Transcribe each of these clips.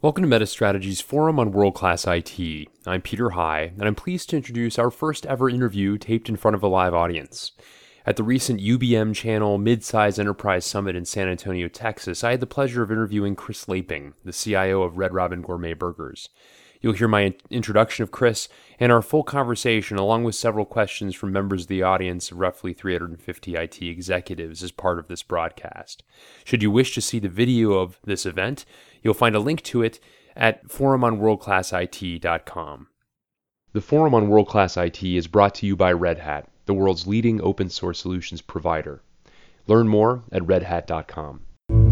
Welcome to MetaStrategy's Forum on World-Class IT. I'm Peter High, and I'm pleased to introduce our first ever interview taped in front of a live audience. At the recent UBM Channel Mid-Size Enterprise Summit in San Antonio, Texas, I had the pleasure of interviewing Chris Laping, the CIO of Red Robin Gourmet Burgers. You'll hear my introduction of Chris and our full conversation, along with several questions from members of the audience of roughly 350 IT executives as part of this broadcast. Should you wish to see the video of this event, you'll find a link to it at forumonworldclassit.com. The Forum on World Class IT is brought to you by Red Hat, the world's leading open source solutions provider. Learn more at redhat.com.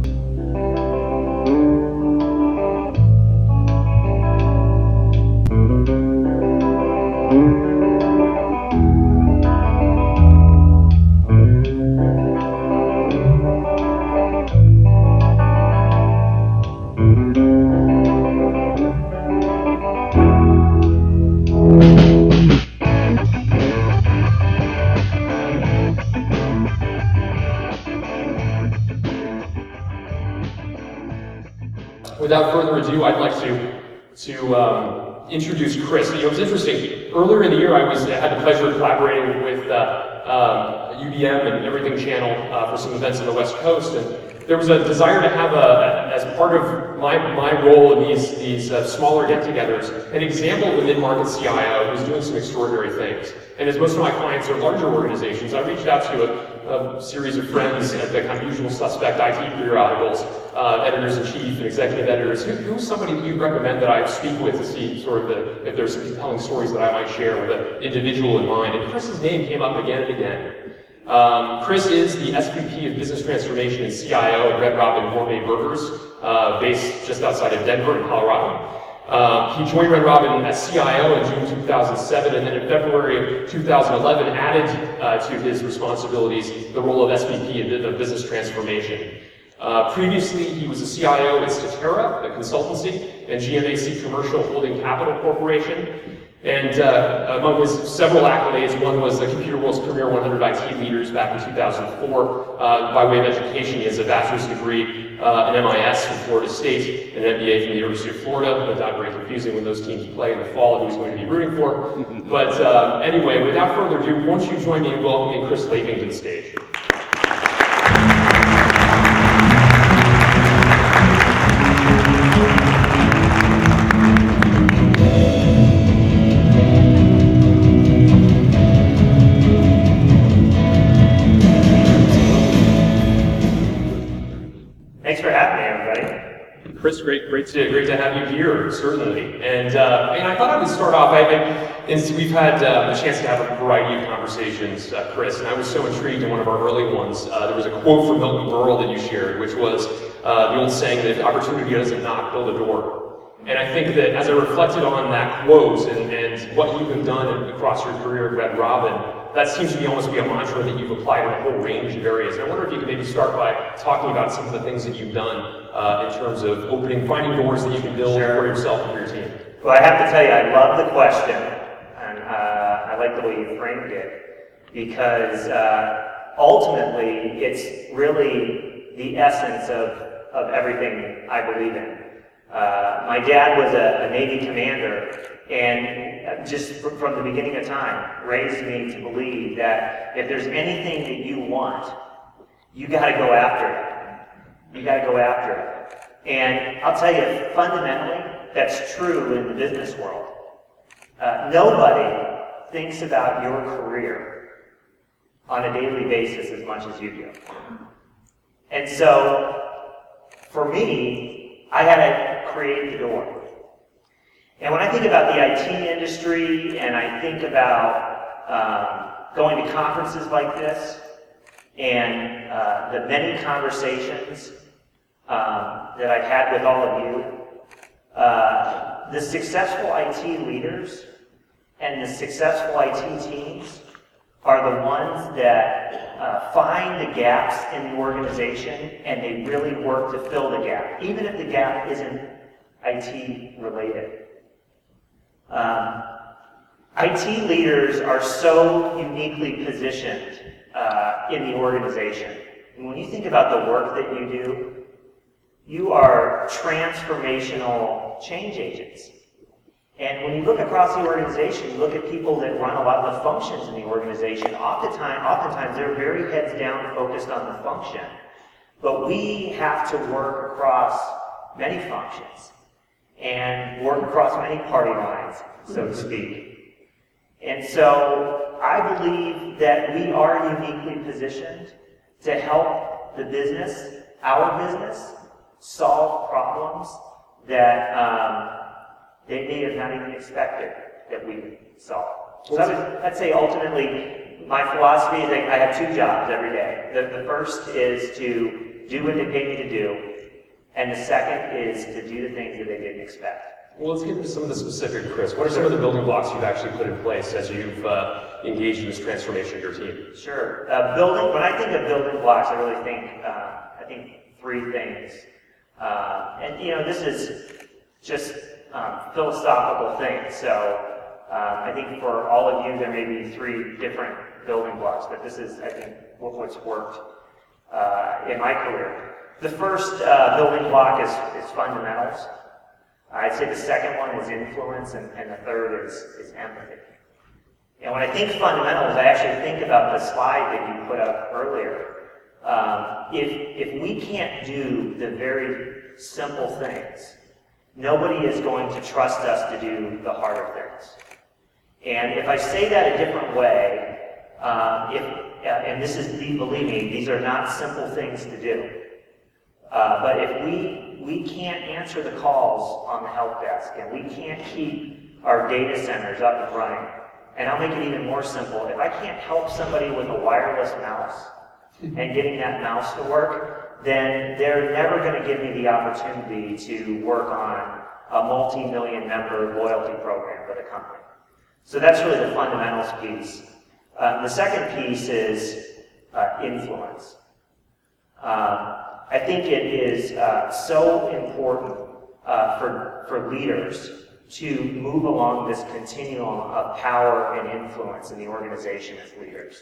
Without further ado, I'd like to introduce Chris. It was interesting. Earlier in the year, I had the pleasure of collaborating with UBM and Everything Channel for some events on the West Coast, and there was a desire to have, as part of my role in these smaller get-togethers, an example of a mid-market CIO who's doing some extraordinary things. And as most of my clients are larger organizations, I reached out to a series of friends at the kind of usual suspect IT periodicals, editors-in-chief and executive editors. Who's somebody that you'd recommend that I speak with to see sort of if there's some compelling stories that I might share with an individual in mind? And Chris's name came up again and again. Chris is the SVP of Business Transformation and CIO at Red Robin Gourmet Burgers, based just outside of Denver in Colorado. He joined Red Robin as CIO in June 2007, and then in February of 2011 added to his responsibilities the role of SVP of Business Transformation. Previously, he was a CIO at Statera, a consultancy, and GMAC Commercial Holding Capital Corporation. And among his several accolades, one was the Computer World's Premier 100 IT Leaders back in 2004. By way of education, he has a bachelor's degree in MIS from Florida State, and an MBA from the University of Florida. No doubt very confusing when those teams play in the fall and who he's going to be rooting for. But anyway, without further ado, won't you join me in welcoming Chris Laping to the stage? Thanks for having me, everybody. Chris, great to have you here, certainly. And I thought I would start off. We've had a chance to have a variety of conversations, Chris, and I was so intrigued in one of our early ones. There was a quote from Milton Berle that you shared, which was the old saying that if opportunity doesn't knock, build a door. And I think that as I reflected on that quote and what you have done across your career at Red Robin, that seems to be almost be a mantra that you've applied in a whole range of areas. And I wonder if you could maybe start by talking about some of the things that you've done in terms of finding doors that you can build for yourself and for your team. Well, I have to tell you, I love the question, and I like the way you framed it, because ultimately, it's really the essence of everything I believe in. My dad was a Navy commander, and just from the beginning of time, raised me to believe that if there's anything that you want, you gotta go after it. You gotta go after it. And I'll tell you, fundamentally, that's true in the business world. Nobody thinks about your career on a daily basis as much as you do. And so, for me, I had to create the door. And when I think about the IT industry, and I think about going to conferences like this, and the many conversations that I've had with all of you, the successful IT leaders and the successful IT teams are the ones that find the gaps in the organization, and they really work to fill the gap, even if the gap isn't IT related. IT leaders are so uniquely positioned in the organization. And when you think about the work that you do, you are transformational change agents. And when you look across the organization, you look at people that run a lot of the functions in the organization, oftentimes they're very heads down focused on the function. But we have to work across many functions and work across many party lines, so to speak. And so I believe that we are uniquely positioned to help the business, our business, solve problems that they may have not even expected that we would solve. So I'd say ultimately, my philosophy is that I have two jobs every day. The first is to do what they pay me to do, and the second is to do the things that they didn't expect. Well, let's get into some of the specific, Chris. What are some of the building blocks you've actually put in place as you've engaged in this transformation of your team? Sure. When I think of building blocks, I really think three things. And this is just philosophical things. So I think for all of you, there may be three different building blocks, but this is, I think, what's worked in my career. The first building block is fundamentals. I'd say the second one is influence, and the third is empathy. And when I think fundamentals, I actually think about the slide that you put up earlier. If we can't do the very simple things, nobody is going to trust us to do the harder things. And if I say that a different way, and this is, believe me, these are not simple things to do. But if we can't answer the calls on the help desk, and we can't keep our data centers up and running, and I'll make it even more simple, if I can't help somebody with a wireless mouse and getting that mouse to work, then they're never going to give me the opportunity to work on a multi-million member loyalty program for the company. So that's really the fundamentals piece. The second piece is influence. I think it is so important for leaders to move along this continuum of power and influence in the organization as leaders.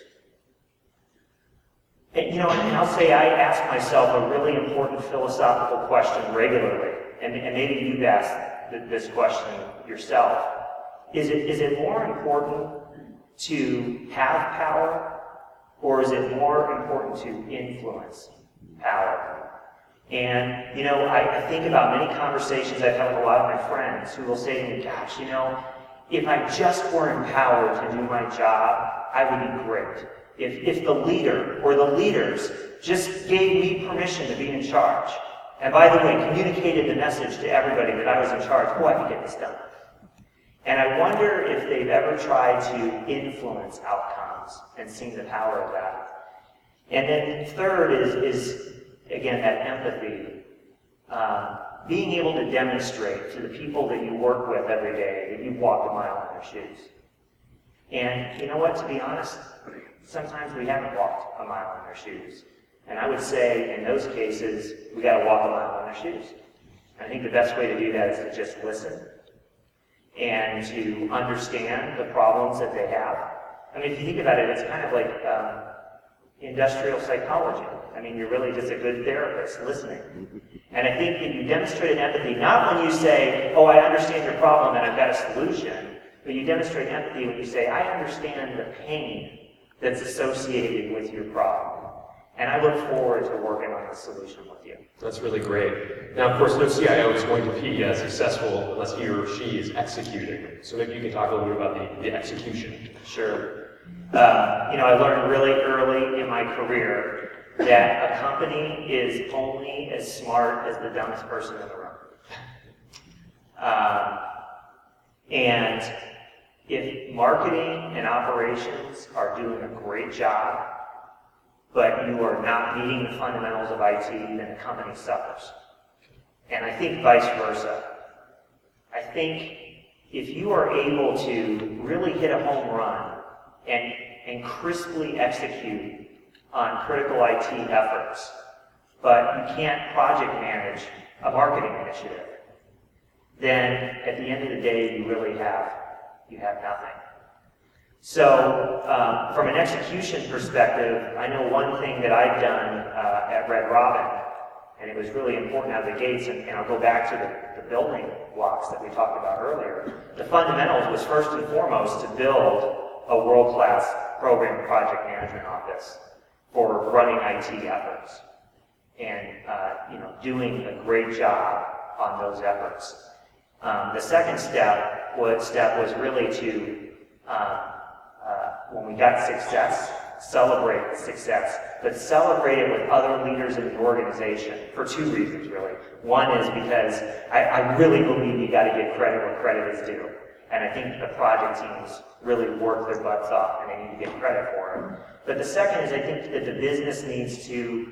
And I'll say I ask myself a really important philosophical question regularly, and maybe you've asked this question yourself. Is it more important to have power, or is it more important to influence power? And, I think about many conversations I've had with a lot of my friends who will say to me, gosh, if I just were empowered to do my job, I would be great. If the leader or the leaders just gave me permission to be in charge, and by the way, communicated the message to everybody that I was in charge, I could get this done. And I wonder if they've ever tried to influence outcomes and seen the power of that. And then third is again, that empathy. Being able to demonstrate to the people that you work with every day that you've walked a mile in their shoes. And you know what, to be honest, sometimes we haven't walked a mile in their shoes. And I would say, in those cases, we got to walk a mile in their shoes. I think the best way to do that is to just listen and to understand the problems that they have. I mean, if you think about it, it's kind of like industrial psychology. I mean, you're really just a good therapist listening. And I think that you demonstrate empathy, not when you say, oh, I understand your problem and I've got a solution, but you demonstrate empathy when you say, I understand the pain that's associated with your problem. And I look forward to working on a solution with you. That's really great. Now, of course, no CIO is going to be successful unless he or she is executing. So maybe you can talk a little bit about the execution. Sure. I learned really early in my career that a company is only as smart as the dumbest person in the room. And if marketing and operations are doing a great job, but you are not meeting the fundamentals of IT, then the company suffers. And I think vice versa. I think if you are able to really hit a home run and crisply execute on critical IT efforts, but you can't project manage a marketing initiative, then at the end of the day, you have nothing. So, from an execution perspective, I know one thing that I've done at Red Robin And it was really important out of the gates, and I'll go back to the building blocks that we talked about earlier. The fundamentals was first and foremost to build a world-class program project management office for running IT efforts and doing a great job on those efforts. The second step was really to, when we got success, celebrate the success, but celebrate it with other leaders in the organization for two reasons, really. One is because I really believe you got to give credit where credit is due. And I think the project teams really work their butts off, and they need to get credit for it. But the second is I think that the business needs to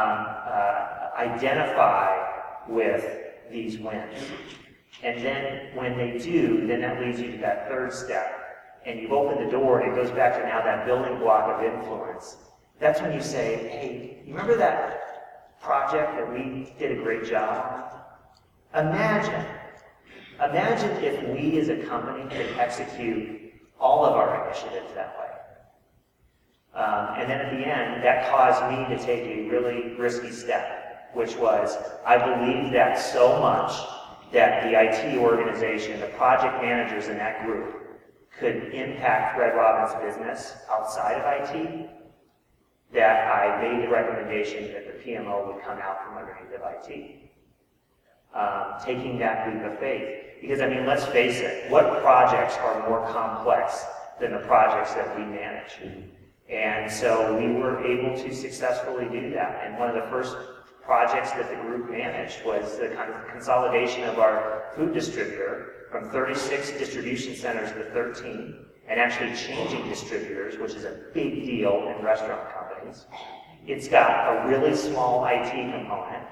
identify with these wins. And then when they do, then that leads you to that third step. And you've opened the door, and it goes back to now that building block of influence. That's when you say, hey, you remember that project that we did a great job on? Imagine if we as a company could execute all of our initiatives that way. And then at the end, that caused me to take a really risky step, which was I believed that so much that the IT organization, the project managers in that group, could impact Red Robin's business outside of IT, that I made the recommendation that the PMO would come out from underneath of IT. Taking that leap of faith. Because, I mean, let's face it, what projects are more complex than the projects that we manage? And so we were able to successfully do that. And one of the first projects that the group managed was the kind of consolidation of our food distributor from 36 distribution centers to 13, and actually changing distributors, which is a big deal in restaurant companies. It's got a really small IT component,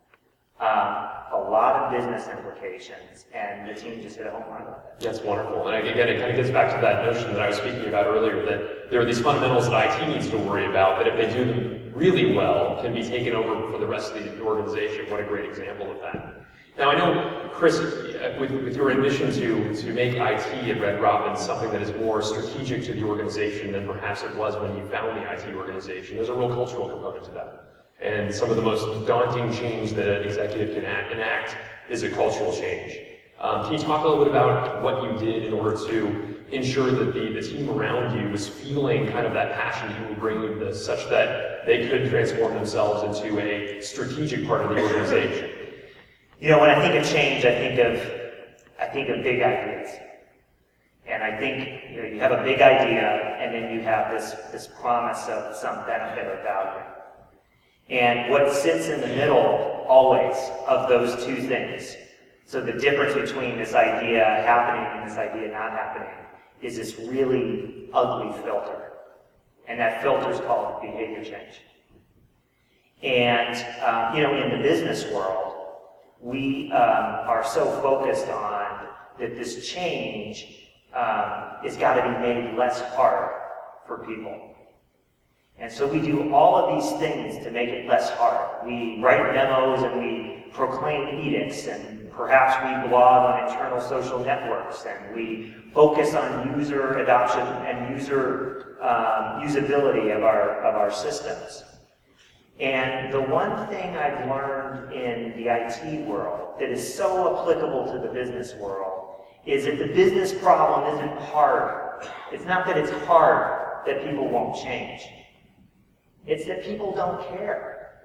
a lot of business implications, and the team just hit a home run with it. That's wonderful. And again, it kind of gets back to that notion that I was speaking about earlier, that there are these fundamentals that IT needs to worry about, that if they do them really well, can be taken over for the rest of the organization. What a great example of that. Now, I know, Chris, with your ambition to make IT at Red Robin something that is more strategic to the organization than perhaps it was when you found the IT organization, there's a real cultural component to that. And some of the most daunting change that an executive can enact is a cultural change. Can you talk a little bit about what you did in order to ensure that the team around you was feeling kind of that passion that you were bringing to this, such that they could transform themselves into a strategic part of the organization? You know, when I think of change, I think of big ideas. And I think, you have a big idea, and then you have this promise of some benefit or value. And what sits in the middle, always, of those two things, so the difference between this idea happening and this idea not happening, is this really ugly filter. And that filter is called behavior change. And, in the business world, we are so focused on that this change has got to be made less hard for people. And so we do all of these things to make it less hard. We write memos and we proclaim edicts, and perhaps we blog on internal social networks, and we focus on user adoption and usability of our systems. And the one thing I've learned in the IT world that is so applicable to the business world is that the business problem isn't hard. It's not that it's hard that people won't change. It's that people don't care.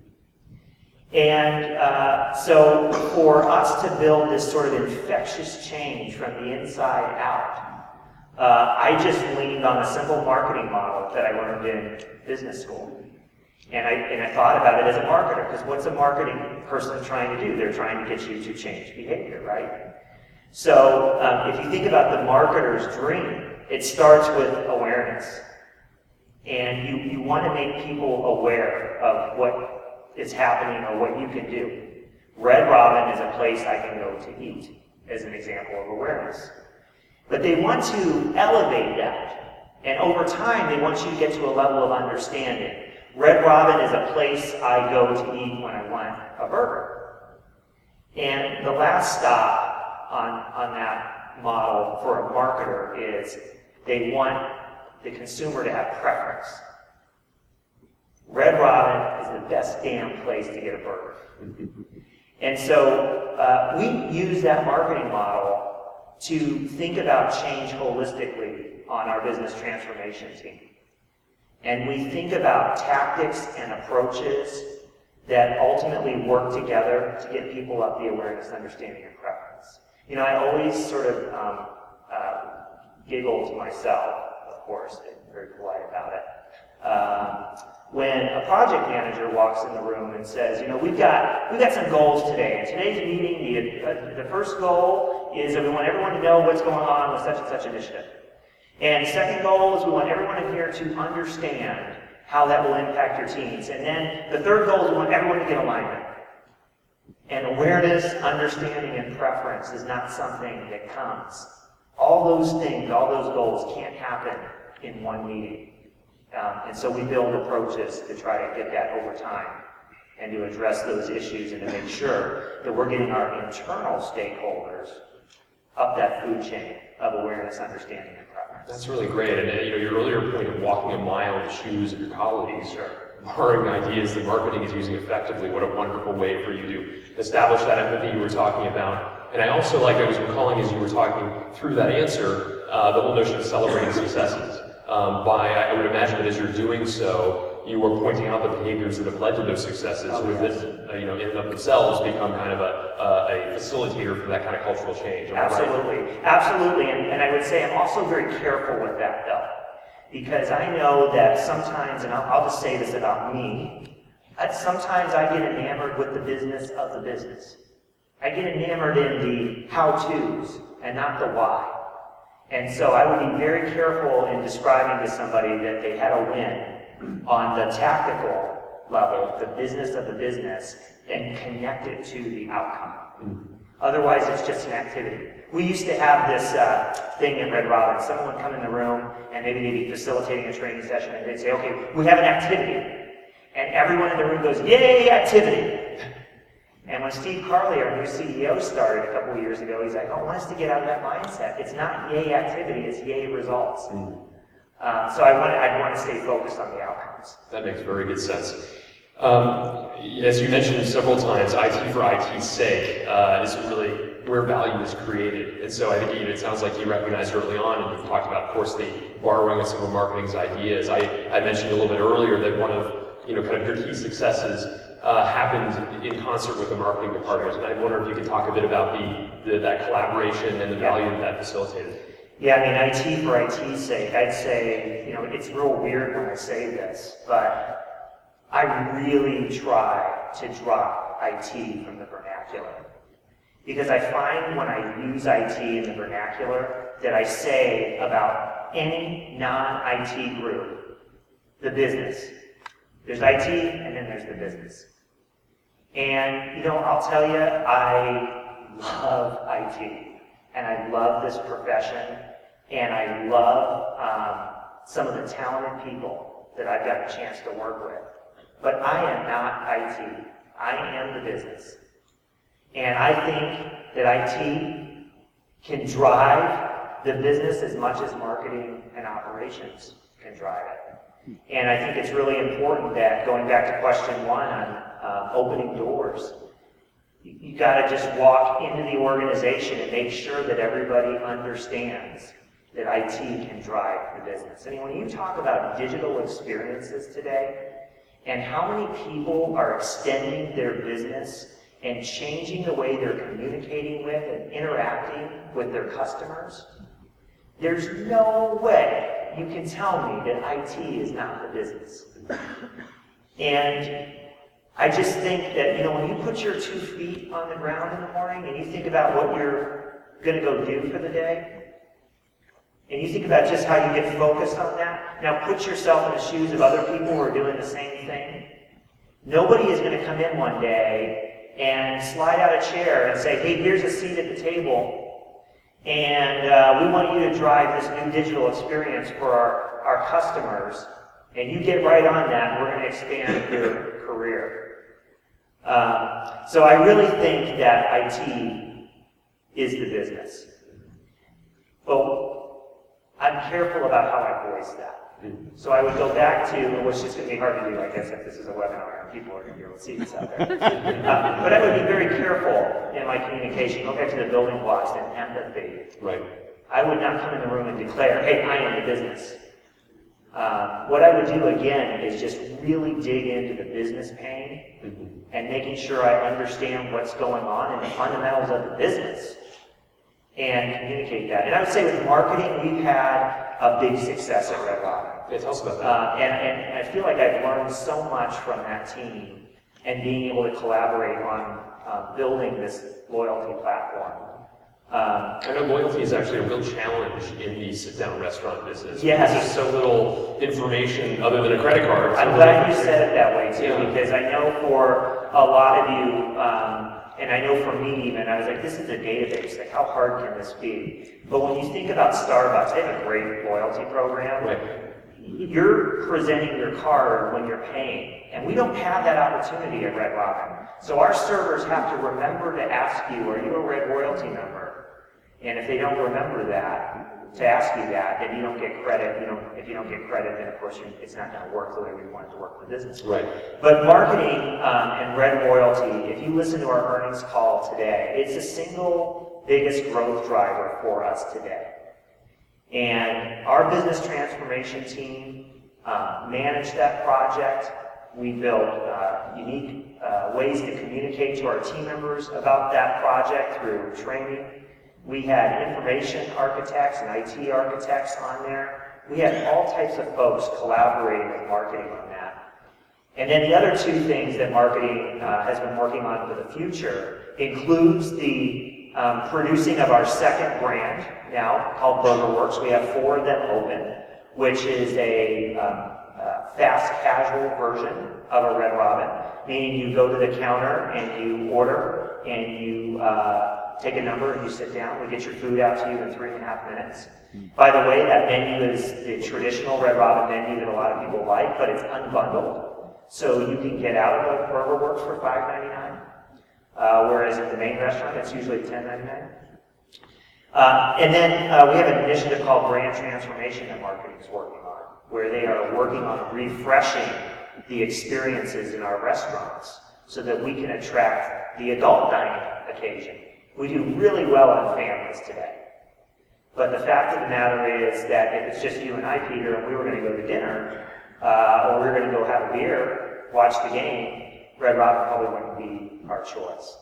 And so for us to build this sort of infectious change from the inside out, I just leaned on a simple marketing model that I learned in business school. And I thought about it as a marketer, because what's a marketing person trying to do? They're trying to get you to change behavior, right? So if you think about the marketer's dream, it starts with awareness. And you want to make people aware of what is happening or what you can do. Red Robin is a place I can go to eat, as an example of awareness. But they want to elevate that. And over time, they want you to get to a level of understanding. Red Robin is a place I go to eat when I want a burger. And the last stop on that model for a marketer is they want the consumer to have preference. Red Robin is the best damn place to get a burger. And so we use that marketing model to think about change holistically on our business transformation team. And we think about tactics and approaches that ultimately work together to get people up the awareness, understanding, and preference. You know, I always sort of giggle to myself, of course, and very polite about it. When a project manager walks in the room and says, you know, we've got some goals today. In today's meeting, the first goal is that we want everyone to know what's going on with such and such initiative. And the second goal is we want everyone in here to understand how that will impact your teams. And then the third goal is we want everyone to get alignment. And awareness, understanding, and preference is not something that comes. All those things, all those goals can't happen in one meeting. And so we build approaches to try to get that over time and to address those issues and to make sure that we're getting our internal stakeholders up that food chain of awareness, understanding, and preference. That's really great. And you know, your earlier point of walking a mile in the shoes of your colleagues, borrowing ideas that marketing is using effectively, what a wonderful way for you to establish that empathy you were talking about. And I also, like I was recalling as you were talking through that answer, the whole notion of celebrating successes. I would imagine that as you're doing so, you are pointing out the behaviors that have led to those successes, that, you know, in and of themselves become kind of a facilitator for that kind of cultural change. Absolutely, right? Absolutely. And I would say I'm also very careful with that, though, because I know that sometimes, and I'll just say this about me, sometimes I get enamored with the business of the business. I get enamored in the how-tos and not the why. And so I would be very careful in describing to somebody that they had a win on the tactical level, the business of the business, and connect it to the outcome. Otherwise, it's just an activity. We used to have this thing in Red Robin. Someone would come in the room, and maybe they'd be facilitating a training session, and they'd say, okay, we have an activity. And everyone in the room goes, yay, activity! And when Steve Carley, our new CEO, started a couple of years ago, he's like, I want us to get out of that mindset. It's not yay activity, it's yay results. So I want to stay focused on the outcomes. That makes very good sense. As you mentioned several times, IT for IT's sake is really where value is created. And so I think it sounds like you recognized early on, and you've talked about, of course, the borrowing of some of marketing's ideas. I mentioned a little bit earlier that one of kind of your key successes happened in concert with the marketing department. And I wonder if you could talk a bit about that collaboration and the value that facilitated. Yeah, I mean, IT for IT's sake, I'd say, you know, it's real weird when I say this, but I really try to drop IT from the vernacular. Because I find when I use IT in the vernacular that I say about any non-IT group, the business. There's IT, and then there's the business. And, you know, I'll tell you, I love IT, and I love this profession, and I love some of the talented people that I've got a chance to work with. But I am not IT. I am the business. And I think that IT can drive the business as much as marketing and operations can drive it. And I think it's really important that, going back to question one on opening doors, you got to just walk into the organization and make sure that everybody understands that IT can drive the business. I mean, when you talk about digital experiences today, and how many people are extending their business and changing the way they're communicating with and interacting with their customers, there's no way you can tell me that IT is not the business. And I just think that, you know, when you put your 2 feet on the ground in the morning and you think about what you're going to go do for the day, and you think about just how you get focused on that, now put yourself in the shoes of other people who are doing the same thing. Nobody is going to come in one day and slide out a chair and say, hey, here's a seat at the table, and we want you to drive this new digital experience for our customers, and you get right on that, and we're going to expand your career. So I really think that IT is the business. Well, I'm careful about how I voice that. So I would go back to, which is going to be hard to do, I guess, if this is a webinar and people are going to be able to see this out there. But I would be very careful in my communication. Go back to the building blocks and empathy. Right. I would not come in the room and declare, hey, I am the business. What I would do again is just really dig into the business pain and making sure I understand what's going on and the fundamentals of the business and communicate that. And I would say with marketing, we've had a big success at Red Robin. Yeah, tell us about that. And I feel like I've learned so much from that team and being able to collaborate on building this loyalty platform. I know loyalty is actually a real challenge in the sit-down restaurant business. Yes. There's so little information other than a credit card. I'm glad you said it that way too, Yeah. because I know for a lot of you, and I know for me even, I was like, this is a database, like how hard can this be? But when you think about Starbucks, they have a great loyalty program. Right. You're presenting your card when you're paying, and we don't have that opportunity at Red Robin. So our servers have to remember to ask you, are you a Red Royalty member? And if they don't remember that, to ask you that, then you don't get credit. If you don't get credit, then of course it's not going to work the way we want it to work for business. Right. But marketing and Red Royalty, if you listen to our earnings call today, it's the single biggest growth driver for us today. And our business transformation team managed that project. We built unique ways to communicate to our team members about that project through training. We had information architects and IT architects on there. We had all types of folks collaborating with marketing on that. And then the other two things that marketing has been working on for the future includes the producing of our second brand now called BurgerWorks. We have 4 of them open, which is a fast casual version of a Red Robin, meaning you go to the counter and you order and you take a number and you sit down. We get your food out to you in 3.5 minutes. By the way, that menu is the traditional Red Robin menu that a lot of people like, but it's unbundled. So you can get out of BurgerWorks for $5.99, whereas at the main restaurant it's usually $10.99. And then we have an initiative called Brand Transformation that marketing is working on, where they are working on refreshing the experiences in our restaurants so that we can attract the adult dining occasion. We do really well on families today. But the fact of the matter is that if it's just you and I, Peter, and we were going to go to dinner, or we were going to go have a beer, watch the game, Red Robin probably wouldn't be our choice.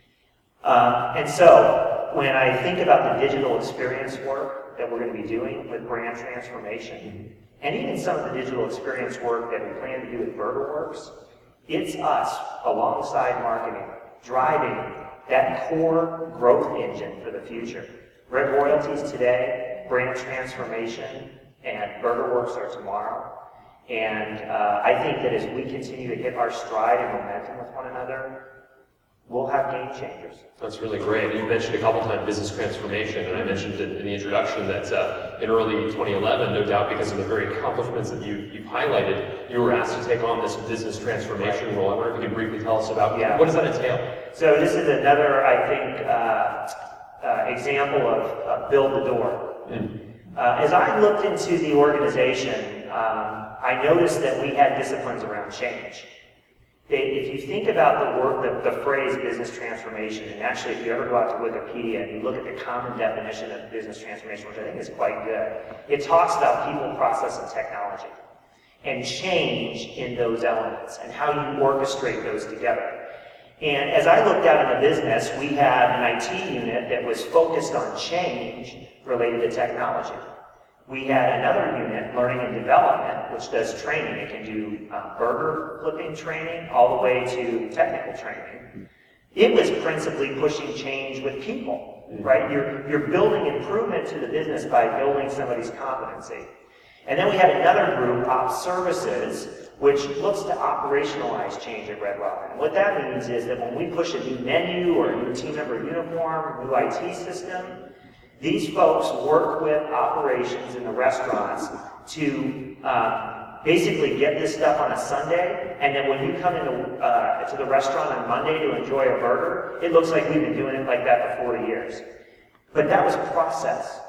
And so, when I think about the digital experience work that we're going to be doing with brand transformation, and even some of the digital experience work that we plan to do with BurgerWorks, it's us, alongside marketing, driving that core growth engine for the future. Red Royalties today, brand transformation, and BurgerWorks are tomorrow. And I think that as we continue to hit our stride and momentum with one another, we'll have game changers. That's really great. You mentioned a couple times business transformation, and I mentioned in the introduction that in early 2011, no doubt because of the very accomplishments that you've highlighted, you were asked to take on this business transformation role. I wonder if you could briefly tell us about what does that entail? So this is another, I think, example of build the door. As I looked into the organization, I noticed that we had disciplines around change. If you think about the word, the phrase business transformation, and actually if you ever go out to Wikipedia and you look at the common definition of business transformation, which I think is quite good, it talks about people, process, and technology, and change in those elements, and how you orchestrate those together. And as I looked out in the business, we had an IT unit that was focused on change related to technology. We had another unit, learning and development, which does training. It can do burger flipping training all the way to technical training. It was principally pushing change with people, right? You're building improvement to the business by building somebody's competency. And then we had another group, Ops Services, which looks to operationalize change at Red Robin. And what that means is that when we push a new menu or a new team member uniform, new IT system, these folks work with operations in the restaurants to basically get this stuff on a Sunday, and then when you come into to the restaurant on Monday to enjoy a burger, it looks like we've been doing it like that for 40 years. But that was process.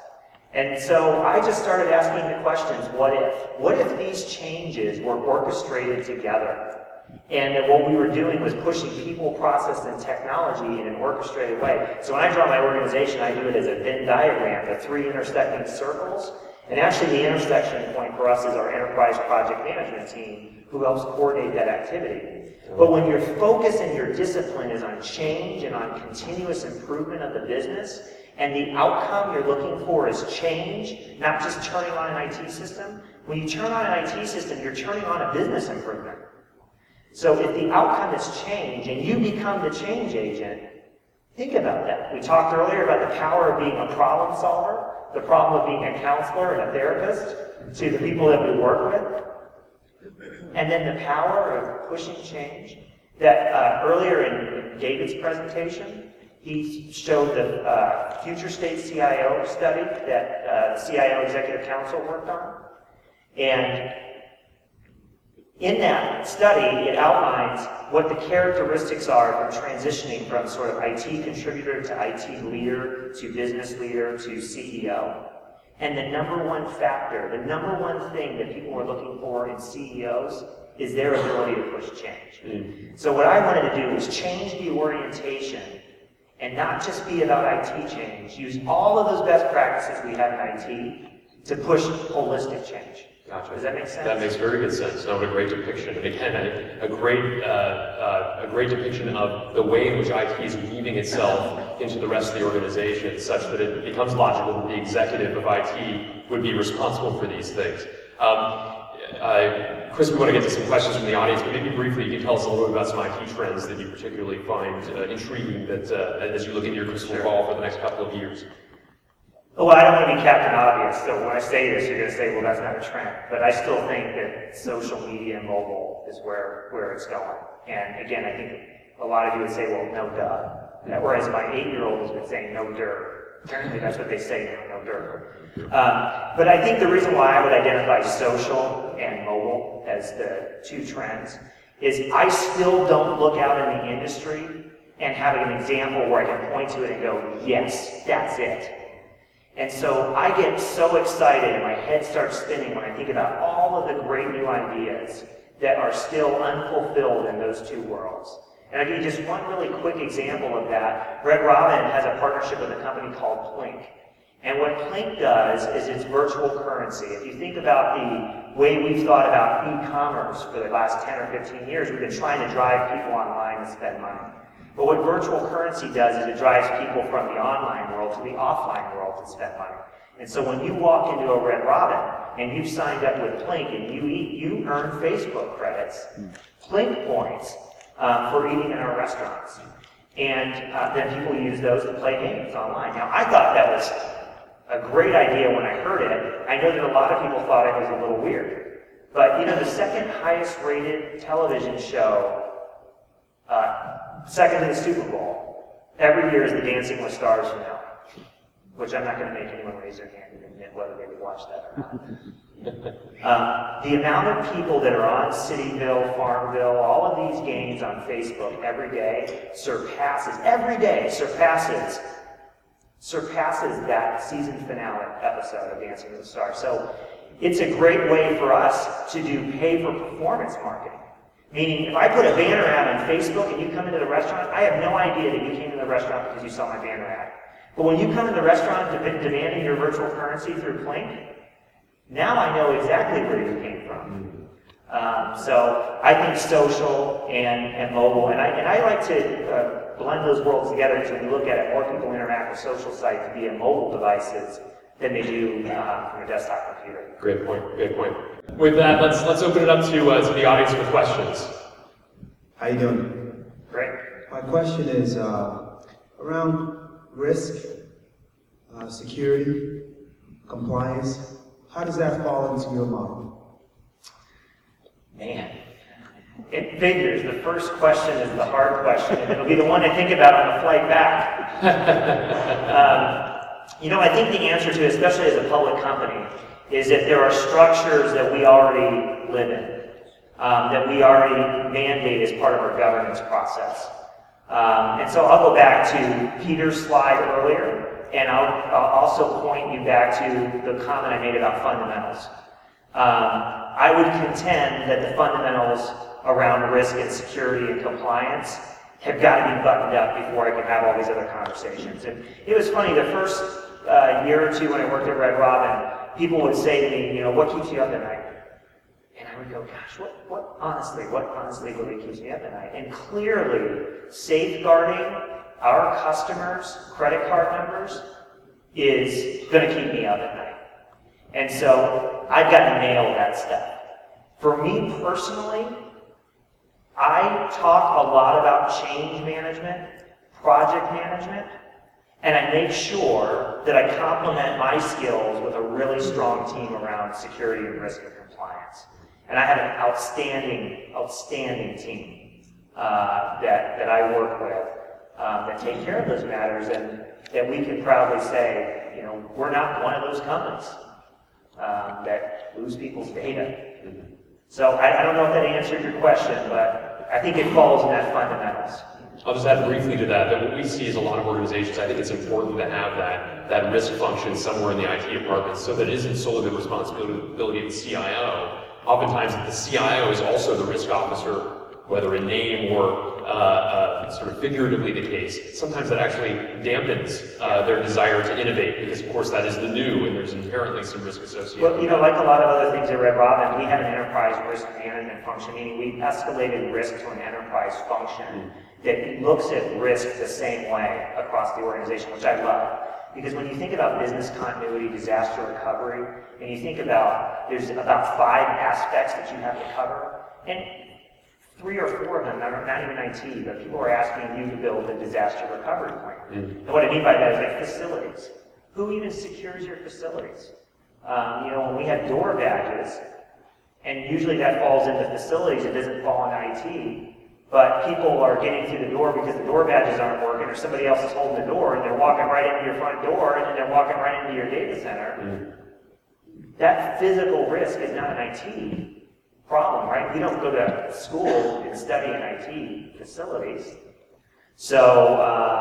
And so I just started asking the questions, what if? What if these changes were orchestrated together? And that what we were doing was pushing people, process, and technology in an orchestrated way. So when I draw my organization, I do it as a Venn diagram, the 3 intersecting circles. And actually the intersection point for us is our enterprise project management team who helps coordinate that activity. But when your focus and your discipline is on change and on continuous improvement of the business, and the outcome you're looking for is change, not just turning on an IT system, when you turn on an IT system, you're turning on a business improvement. So if the outcome is change and you become the change agent, think about that. We talked earlier about the power of being a problem solver, the problem of being a counselor and a therapist to the people that we work with, and then the power of pushing change. That earlier in David's presentation, he showed the Future State CIO study that the CIO Executive Council worked on. And in that study, it outlines what the characteristics are for transitioning from sort of IT contributor to IT leader to business leader to CEO. And the number one factor, the number one thing that people are looking for in CEOs is their ability to push change. So what I wanted to do was change the orientation and not just be about IT change. Use all of those best practices we have in IT to push holistic change. Gotcha. Does that make sense? That makes very good sense. No, what a great depiction. And again, a great depiction of the way in which IT is weaving itself into the rest of the organization, such that it becomes logical that the executive of IT would be responsible for these things. Chris, we want to get to some questions from the audience, but maybe briefly you can tell us a little bit about some IT trends that you particularly find intriguing that as you look at your crystal ball for the next couple of years. Well, I don't want to be Captain Obvious, so when I say this, you're going to say, well, that's not a trend. But I still think that social media and mobile is where it's going. And again, I think a lot of you would say, well, no duh. Whereas my 8-year-old has been saying no dirt. Apparently that's what they say now, no dirt. But I think the reason why I would identify social and mobile as the 2 trends is I still don't look out in the industry and have an example where I can point to it and go, yes, that's it. And so I get so excited and my head starts spinning when I think about all of the great new ideas that are still unfulfilled in those 2 worlds. And I'll give you just one really quick example of that. Red Robin has a partnership with a company called Plink. And what Plink does is it's virtual currency. If you think about the way we've thought about e-commerce for the last 10 or 15 years, we've been trying to drive people online to spend money. But what virtual currency does is it drives people from the online world to the offline world to spend money. And so when you walk into a Red Robin and you've signed up with Plink and you earn Facebook credits, Plink points for eating in our restaurants. And then people use those to play games online. Now, I thought that was a great idea when I heard it. I know that a lot of people thought it was a little weird. But, you know, the second highest rated television show, second to the Super Bowl, every year is the Dancing with Stars finale, which I'm not going to make anyone raise their hand and admit whether they would watch that or not. The amount of people that are on Cityville, Farmville, all of these games on Facebook every day surpasses that season finale episode of Dancing with the Stars. So it's a great way for us to do pay-for-performance marketing. Meaning, if I put a banner ad on Facebook and you come into the restaurant, I have no idea that you came to the restaurant because you saw my banner ad. But when you come to the restaurant demanding your virtual currency through Plink, now I know exactly where you came from. So I think social and mobile, and I like to blend those worlds together because when you look at it, more people interact with social sites via mobile devices than they do from a desktop computer. Great point. Great point. With that, let's open it up to the audience for questions. How you doing? Great. My question is around risk, security, compliance. How does that fall into your model? Man, it figures the first question is the hard question, and it'll be the one I think about on the flight back. You know, I think the answer to it, especially as a public company, is that there are structures that we already live in, that we already mandate as part of our governance process. And so I'll go back to Peter's slide earlier, and I'll also point you back to the comment I made about fundamentals. I would contend that the fundamentals around risk and security and compliance have got to be buttoned up before I can have all these other conversations. And it was funny, the first year or two when I worked at Red Robin, people would say to me, what keeps you up at night? And I would go, gosh, what honestly really keeps me up at night? And clearly, safeguarding our customers' credit card numbers is going to keep me up at night. And so I've got to nail that stuff. For me personally, I talk a lot about change management, project management, and I make sure that I complement my skills with a really strong team around security and risk and compliance. And I have an outstanding team that I work with that take care of those matters, and that we can proudly say, we're not one of those companies that lose people's data. So I don't know if that answered your question, but I think it falls in that fundamentals. I'll just add briefly to that what we see is a lot of organizations, I think it's important to have that risk function somewhere in the IT department so that it isn't solely the responsibility of the CIO. Oftentimes the CIO is also the risk officer, whether in name or sort of figuratively the case. Sometimes that actually dampens their desire to innovate because, of course, that is the new and there's inherently some risk associated. Well, like a lot of other things at Red Robin, we have an enterprise risk management function, meaning we've escalated risk to an enterprise function that looks at risk the same way across the organization, which I love. Because when you think about business continuity, disaster recovery, and you think about, there's about 5 aspects that you have to cover, and 3 or 4 of them are not even IT, but people are asking you to build a disaster recovery plan. And what I mean by that is like facilities. Who even secures your facilities? When we have door badges, and usually that falls into facilities, it doesn't fall in IT, but people are getting through the door because the door badges aren't working, or somebody else is holding the door, and they're walking right into your front door, and then they're walking right into your data center. That physical risk is not an IT problem, right? We don't go to school and study in IT facilities. So,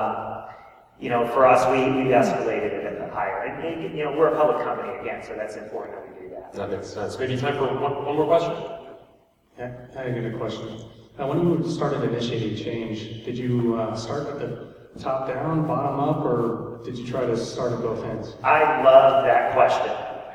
for us, we've escalated it higher. And, we're a public company again, so that's important that we do that. That makes sense. Maybe time for one more question? Yeah, I have a good question. When you started initiating change, did you start at the top down, bottom up, or did you try to start at both ends? I love that question.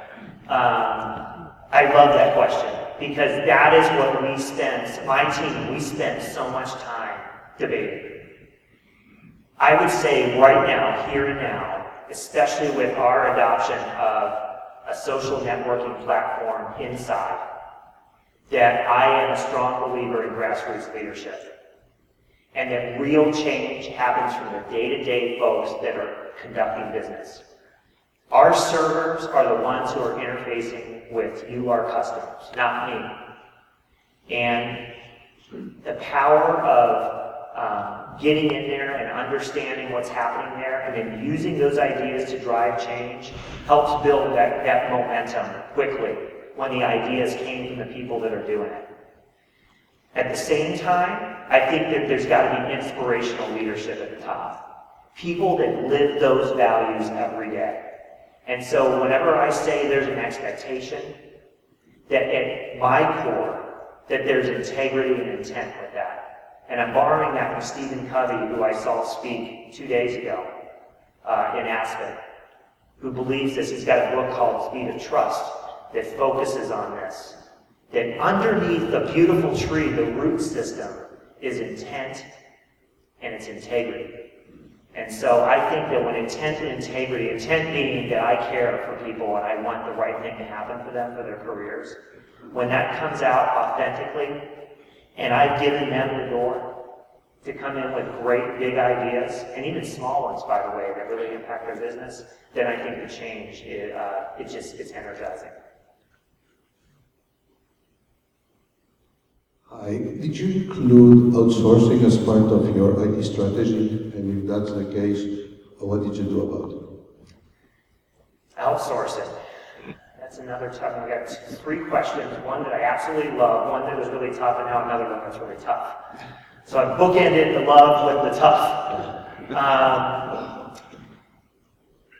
Because that is what we spend so much time debating. I would say right now, here and now, especially with our adoption of a social networking platform inside, that I am a strong believer in grassroots leadership. And that real change happens from the day-to-day folks that are conducting business. Our servers are the ones who are interfacing with you, our customers, not me. And the power of getting in there and understanding what's happening there and then using those ideas to drive change helps build that momentum quickly when the ideas came from the people that are doing it. At the same time, I think that there's got to be inspirational leadership at the top. People that live those values every day. And so whenever I say there's an expectation, that at my core, that there's integrity and intent with that. And I'm borrowing that from Stephen Covey, who I saw speak 2 days ago in Aspen, who believes this. He's got a book called Speed of Trust that focuses on this. That underneath the beautiful tree, the root system, is intent and it's integrity. And so I think that when intent and integrity, intent meaning that I care for people and I want the right thing to happen for them, for their careers, when that comes out authentically, and I've given them the door to come in with great big ideas, and even small ones, by the way, that really impact their business, then I think the change, it's energizing. Hi. Did you include outsourcing as part of your IT strategy? And if that's the case, what did you do about it? Outsourcing. That's another tough one. I got 3 questions. One that I absolutely love, one that was really tough, and now another one that's really tough. So I bookended the love with the tough.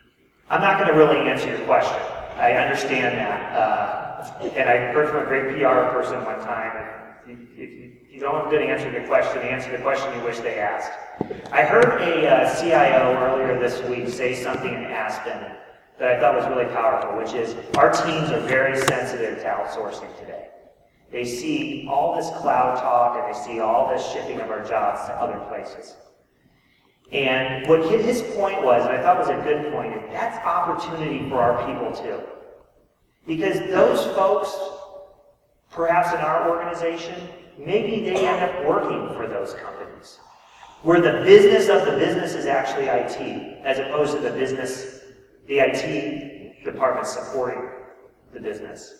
I'm not going to really answer your question. I understand that. And I heard from a great PR person one time, if you don't have a good answer to the question, answer the question you wish they asked. I heard a CIO earlier this week say something in Aspen that I thought was really powerful, which is our teams are very sensitive to outsourcing today. They see all this cloud talk and they see all this shipping of our jobs to other places. And what his point was, and I thought was a good point, is that's opportunity for our people too. Because those folks, perhaps in our organization, maybe they end up working for those companies. Where the business of the business is actually IT, as opposed to the IT department supporting the business.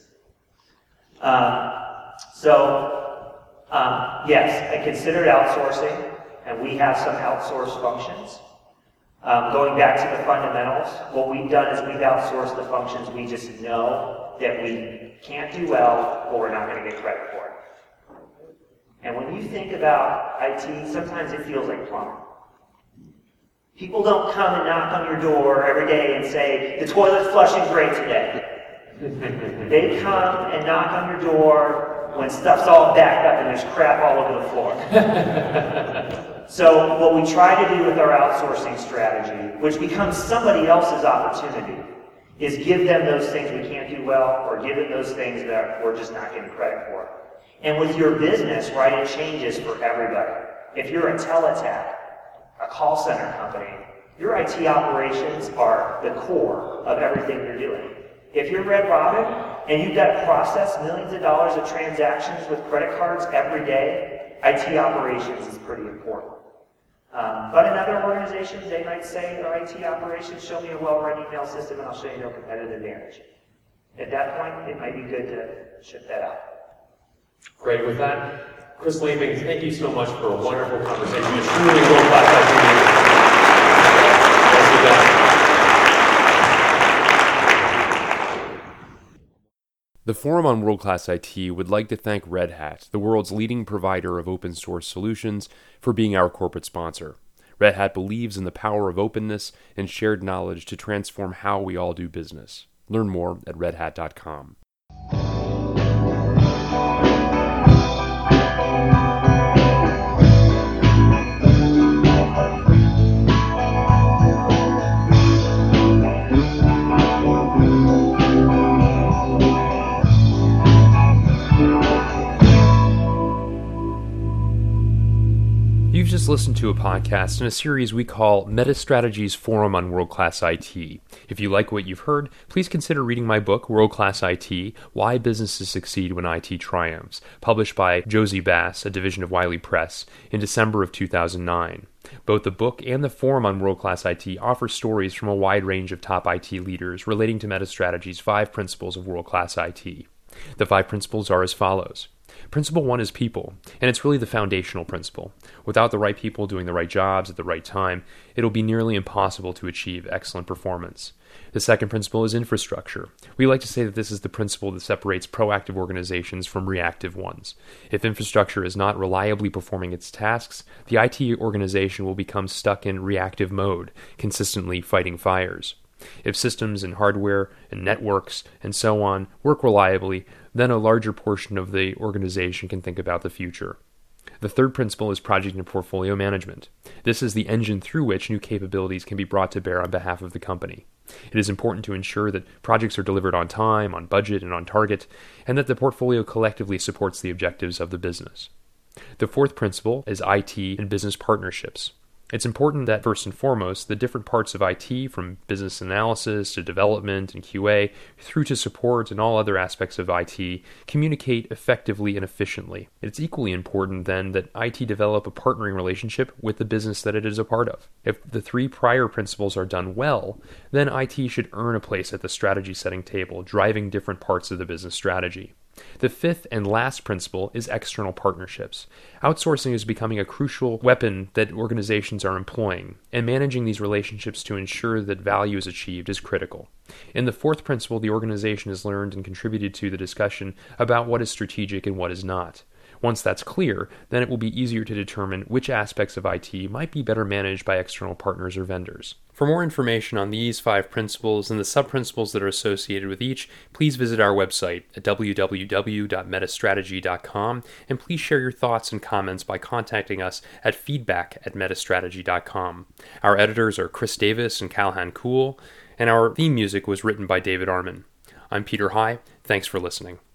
Yes, I considered outsourcing, and we have some outsourced functions. Going back to the fundamentals, what we've done is we've outsourced the functions we just know that we can't do well or we're not going to get credit for it. And when you think about IT, sometimes it feels like plumbing. People don't come and knock on your door every day and say, the toilet's flushing great today. They come and knock on your door when stuff's all backed up and there's crap all over the floor. So what we try to do with our outsourcing strategy, which becomes somebody else's opportunity, is give them those things we can't do well or give them those things that we're just not getting credit for. And with your business, right, it changes for everybody. If you're a Teletech, a call center company, your IT operations are the core of everything you're doing. If you're Red Robin and you've got to process millions of dollars of transactions with credit cards every day, IT operations is pretty important. But in other organizations, they might say, our IT operations, show me a well-run email system and I'll show you no competitive advantage. At that point, it might be good to ship that out. Great. With that, Chris Lathing, thank you so much for a wonderful conversation. It's truly world-class activity. The Forum on World Class IT would like to thank Red Hat, the world's leading provider of open source solutions, for being our corporate sponsor. Red Hat believes in the power of openness and shared knowledge to transform how we all do business. Learn more at redhat.com. You've just listened to a podcast in a series we call MetaStrategy's Forum on World Class IT. If you like what you've heard, please consider reading my book, World Class IT, Why Businesses Succeed When IT Triumphs, published by Josie Bass, a division of Wiley Press, in December of 2009. Both the book and the Forum on World Class IT offer stories from a wide range of top IT leaders relating to MetaStrategy's 5 principles of world class IT. The 5 principles are as follows. Principle 1 is people, and it's really the foundational principle. Without the right people doing the right jobs at the right time, it'll be nearly impossible to achieve excellent performance. The second principle is infrastructure. We like to say that this is the principle that separates proactive organizations from reactive ones. If infrastructure is not reliably performing its tasks, the IT organization will become stuck in reactive mode, consistently fighting fires. If systems and hardware and networks and so on work reliably, then a larger portion of the organization can think about the future. The third principle is project and portfolio management. This is the engine through which new capabilities can be brought to bear on behalf of the company. It is important to ensure that projects are delivered on time, on budget, and on target, and that the portfolio collectively supports the objectives of the business. The fourth principle is IT and business partnerships. It's important that, first and foremost, the different parts of IT, from business analysis to development and QA, through to support and all other aspects of IT, communicate effectively and efficiently. It's equally important, then, that IT develop a partnering relationship with the business that it is a part of. If the 3 prior principles are done well, then IT should earn a place at the strategy-setting table, driving different parts of the business strategy. The fifth and last principle is external partnerships. Outsourcing is becoming a crucial weapon that organizations are employing, and managing these relationships to ensure that value is achieved is critical. In the fourth principle, the organization has learned and contributed to the discussion about what is strategic and what is not. Once that's clear, then it will be easier to determine which aspects of IT might be better managed by external partners or vendors. For more information on these 5 principles and the sub-principles that are associated with each, please visit our website at www.metastrategy.com, and please share your thoughts and comments by contacting us at feedback@metastrategy.com. Our editors are Chris Davis and Calhan Cool, and our theme music was written by David Arman. I'm Peter High. Thanks for listening.